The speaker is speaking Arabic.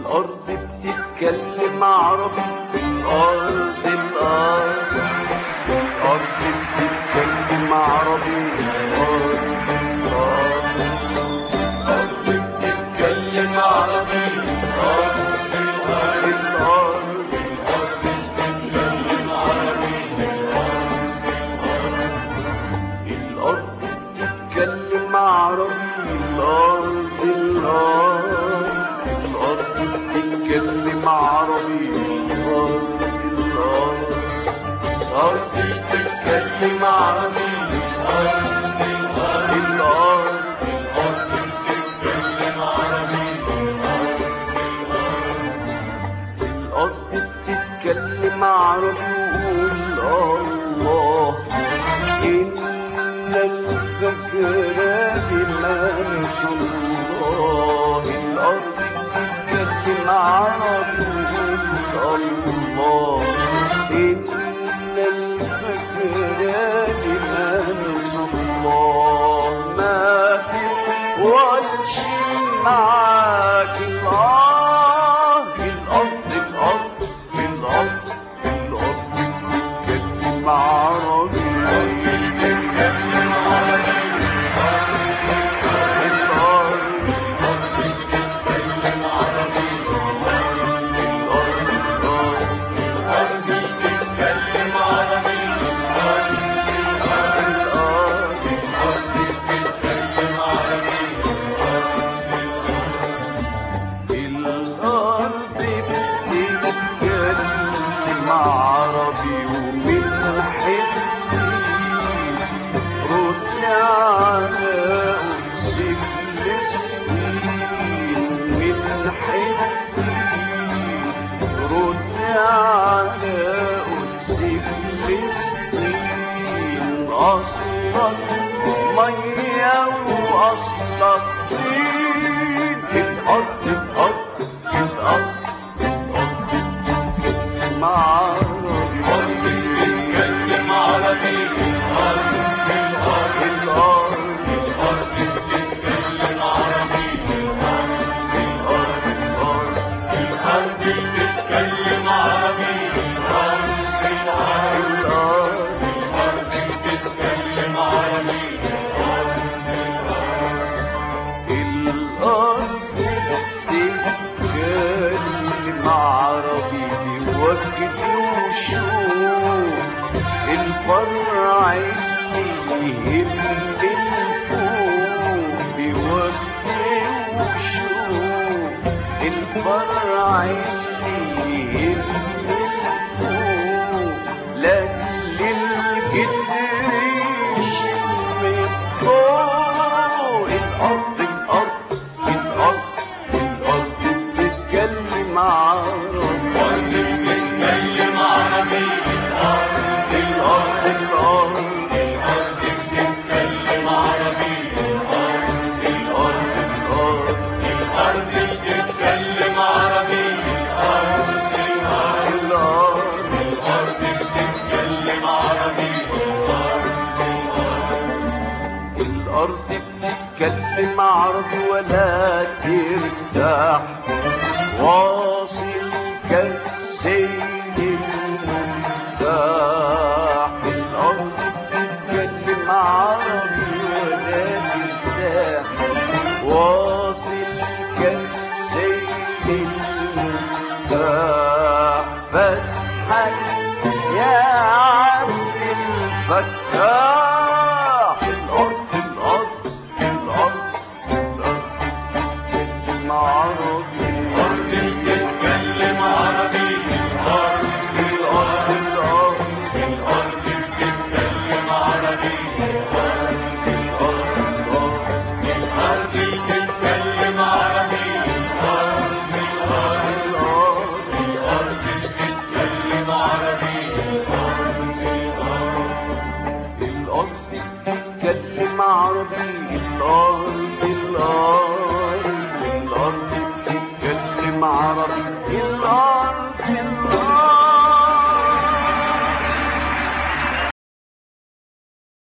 الأرض بتتكلم عربي، الأرض بتتكلم عربي، الأرض بتتكلم عربي، بتتكلم عربي، الأرض بتتكلم عربي، الأرض بتتكلم عربي، الأرض بتتكلم عربي، وقول الله إن الفجر بمنش الله. الأرض بتتكلم عربي، وقول الله إن الفجر بمنش الله. ما بتقولش معاك الأرض، الأرض بتتكلم عربي، عربي. ومن حتي رد على قدس فلسطين، من حتي رد على قدس فلسطين. أصلك مية وأصلك طين، الأرض بتتكلم عربي، الأرض بتتكلم عربي، الأرض بتتكلم عربي، الأرض بتتكلم عربي، الأرض بتتكلم عربي. بوجد وشوق الفرع اللي يهم الفوق، بوجد وشوق الفرع اللي يهم الفوق. لاجل الجدر يشم الضوء. الأرض بتتكلم عربي، الأرض بتتكلم عربي ولا ترتاح، واصل كالسيل المرتاح. الأرض بتتكلم عربي ولا ترتاح، واصل كالسيل المرتاح. فتحك